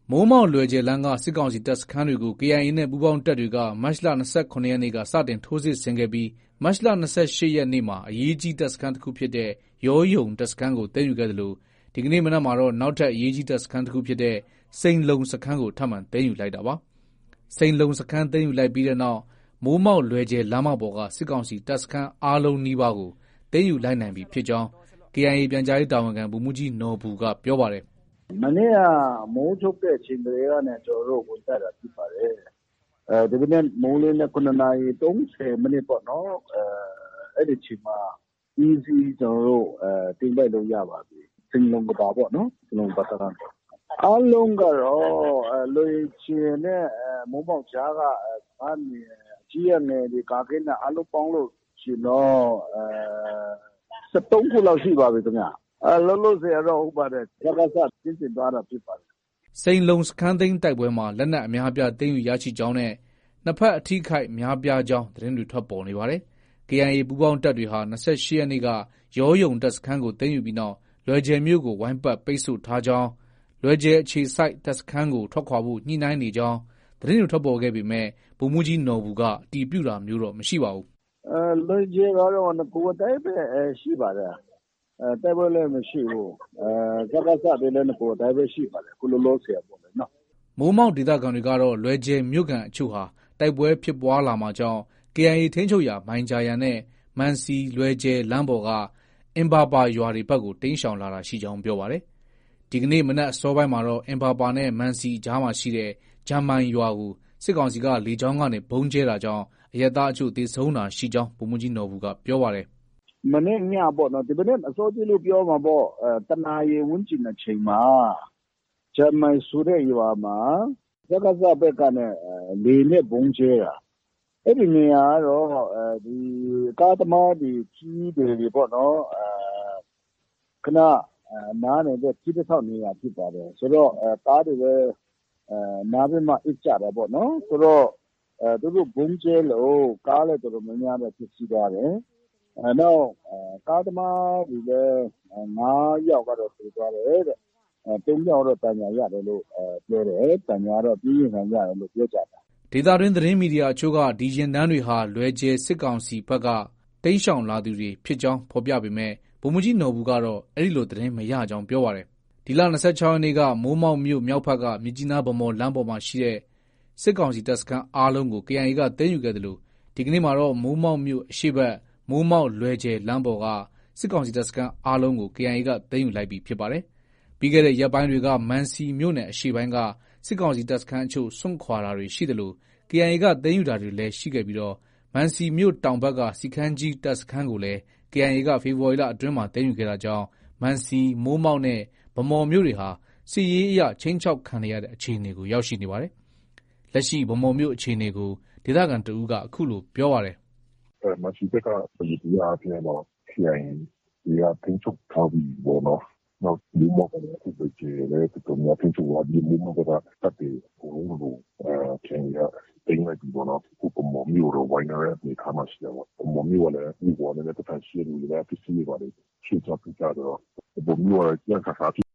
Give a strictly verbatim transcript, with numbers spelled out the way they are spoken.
မိုးမောက်လွယ်ကျယ်လမ်းကစစ်ကောင်စီတပ်စခန်းတွေကို ကေအိုင်အေ နဲ့ပူးပေါင်းတပ်တွေကမတ်လ၂၇ရက်နေ့ကစတင်ထိုးစစ်ဆင်ခဲ့ပြီးမတ်လ၂၈ရက်နေ့မှာအရေးကြီးတပ်စခန်းတစ်ခုဖြစ်တဲ့ရောယုံတပ်စခန်းကိုသိမ်းယူခဲ့သလိုဒီကနေ့မနက်မှာတော့နောက်ထပ်အရေးကြီးတပ်စခန်းတစ်ခုဖြစ်တဲ့စိန်လုံစခန်းကိုထပ်မံသိမ်းယူလိုက်တာပါ။စိန်လုံစခန်းသိမ်းယူလိုက်ပြီးတဲ့နောက်မိုးမောက်လွယ်ကျယ်လမ်းမပေါ်ကစစ်ကောင်စီတပ်စခန်းအားလုံးနီးပါးကိုသိမ်းယူလိုက်နိုင်ပြီဖြစ်ကြောင်း ကေအိုင်အေ ပြန်ကြားရေးတာဝန်ခံဗိုလ်မှူးကြီးနော်ဘူကပြောပါတယ်။မနေ့ကမိုးချုပ်တဲ့အချိန်တွေကနဲ့ကျွန်တော်တို့ဝင်တက်တာဖြစ်ပါတယ်။အဲဒီနေ့မိုးလင်းတဲ့ခုနှစ်နာရီသုံးဆယ်မိနစ်ပေါ့နော်။အဲအဲ့ဒီချိန်မှာ easy ကျွန်တော်တို့အဲတင်ပို့လို့ရပါပြီ။စင်လုံးကပါပေါ့နော်။စင်လုံးပတ်တာအားလုံးကတော့လွေချင်နဲ့မိုးပေါက်ကြားကအနေကြီးရနေဒီကာကင်းနဲ့အလုံးပေါင်းလို့ရှင်တော့အဲစက်သုံးခုလောက်ရှိပါပြီခင်ဗျ။အဲလုံးလုံးစေတော့ဟုတ်ပါတယ်။ကကစပြင်းတင်သွားတာဖြစ်ပါတယ်။စိန်လုံစခန်းသိမ်းတိုက်ပွဲမှာလက်နက်အများအပြားသိမ်းယူရရှိကြောင်းနဲ့နှစ်ဖက်အထိခိုက်များပြားကြောင်းသတင်းတွေထွက်ပေါ်နေပါတယ်။ ကေအိုင်အေ ပူးပေါင်းတပ်တွေဟာ၂၈ရက်နေ့ကရောယုံတပ်စခန်းကိုသိမ်းယူပြီးနောက်လွယ်ကျယ်မြို့ကိုဝိုင်းပတ်ပိတ်ဆို့ထားကြောင်းလွယ်ကျယ်အခြေစိုက်တပ်စခန်းကိုထွက်ခွာဖို့ညှိနှိုင်းနေကြောင်းသတင်းတွေထွက်ပေါ်ခဲ့ပေမဲ့ဗိုလ်မှူးကြီးနော်ဘူကအတည်ပြုတာမျိုးတော့မရှိပါဘူး။အဲလွယ်ကျယ်ကတော့ငကိုတိုင်းပဲရှိပါတယ်။အဲတိုက်ပွဲလည်းမရှိဘူး။အဲကကစတွေလည်းငကိုတိုင်းပဲရှိပါတယ်။ခုလိုလိုဆရာပေါ့လေနော်။မိုးမောက်ဒေသခံတွေကတော့လွယ်ကျယ်မြို့ကန်အချို့ဟာတိုက်ပွဲဖြစ်ပွားလာမှာကြောင့်ကေအိုင်အေထိန်းချုပ်ရာမိုင်ဂျာယန်နဲ့မန်စီလွယ်ကျယ်လမ်းပေါ်ကအင်ဘာပါရွာတွေဘက်ကိုတိမ်းရှောင်လာတာရှိကြောင်းပြောပါတယ်။ဒီကနေ့မနက်အစောပိုင်းမှာတော့အင်ဘာပါနဲ့မန်စီကြားမှာရှိတဲ့ဂျမ်မိုင်ရွာကိုစစ်ကောင်စီကလေကြောင်းကနေဘုံကျဲတာကြောင့်အရပ်သားအချို့သေဆုံးတာရှိကြောင်းဗိုလ်မှူးကြီးနော်ဘူကပြောပါတယ်။မနေ့ညပေါ့နော်ဒီမနေ့အစောကြီးလို့ပြောမှာပေါ့အဲတနာရီဝန်းကျင်အချိန်မှာဂျမ်မိုင်ဆိုတဲ့ရွာမှာစကစဘက်ကနဲ့လေနဲ့ဘုံကျဲတာအဲ့ဒီနေရာကတော့အဲဒီကားသမားဒီကြီးတွေပေါ့နော်အဲခဏနားနေတဲ့ကြီးတစ်ထောက်နေရာဖြစ်ပါတယ်ဆိုတော့အဲကားတွေလည်းအဲနားပြီးမှအစ်ကြတာပေါ့နော်ဆိုတော့အဲသူတို့ဘုံကျဲလို့ကားလည်းတော်တော်များများပဲဖြစ်စီသွားတယ်အဲတော့ကားသမားတွေလည်းငါးယောက်ကတော့ပြေးသွားတယ်တဲ့အဲသုံးယောက်တော့တန်ညာရတယ်လို့အဲပြောတယ်တန်ညာတော့ပြင်းရင်ခံရတယ်လို့ပြောကြတာဒေသတွင်းသတင်းမီဒီယာအချို့ကဒီရင်တန်းတွေဟာလွယ်ကျယ်စစ်ကောင်စီဘက်ကတိမ်းရှောင်လာသူတွေဖြစ်ကြောင်းဖော်ပြပေမဲ့ဗိုလ်မှူးကြီးနော်ဘူကတော့အဲ့ဒီလိုသတင်းမရကြောင်းပြောပါတယ်။ဒီလ၂၆ရက်နေ့ကမိုးမောက်မြို့မြောက်ဘက်ကမြစ်ကြီးနားဗမော်လမ်းပေါ်မှာရှိတဲ့စစ်ကောင်စီတပ်စခန်းအားလုံးကိုကေအိုင်အေကသိမ်းယူခဲ့တယ်လို့ဒီကနေ့မှာတော့မိုးမောက်မြို့အရှိဘက်မိုးမောက်လွယ်ကျယ်လမ်းပေါ်ကစစ်ကောင်စီတပ်စခန်းအားလုံးကိုကေအိုင်အေကသိမ်းယူလိုက်ပြီဖြစ်ပါတယ်။ပြီးခဲ့တဲ့ရက်ပိုင်းတွေကမန်စီမြို့နယ်အရှိပိုင်းကစစ်ကောင်စီတပ်စခန်းအချို့စွန့်ခွာတာတွေရှိတယ်လို့ကေအိုင်အေကသိမ်းယူတာတွေလည်းရှိခဲ့ပြီးတော့မန်စီမြို့တောင်ဘက်ကစီခန်းကြီးတပ်စခန်းကိုလည်းကေအိုင်အေကဖေဖော်ဝါရီလအတွင်းမှာသိမ်းယူခဲ့တာကြောင့်မန်စီမိုးမောက်နဲ့ဗမော်မြို့တွေဟာစစ်ရေးအရချင်းချောက်ခံရတဲ့အခြေအနေကိုရောက်ရှိနေပါတယ်။လက်ရှိဗမော်မြို့အခြေအနေကိုဒေသခံတဦးကအခုလိုပြောပါတယ်။အဲမန်စီဘက်ကပြည်သူအပြင်တော့ကေအိုင်အေကချင်းချောက်ထားပြီးပေါ့နော်။နောက်ဒီမောက်ကလည်းအခုပဲကျဲတယ်တော်တော်များချင်းချောက်လာပြီးမိုးမောက်ကတပ်တွေဟိုလိုအဲချင်းရတင်လိုက်ပြီးတော့ခုပုံမမျိုးတော့ဝိုင်းရတဲ့နေခါမှရှိတယ်ပေါ့ပုံမမျိုးလည်းဒီပေါ်လည်းတစ်ဖက်ရှိတယ်လည်းပစ္စည်းတွေပါလေရှင်းချပြကြတော့ပုံမျိုးကကြံခါစား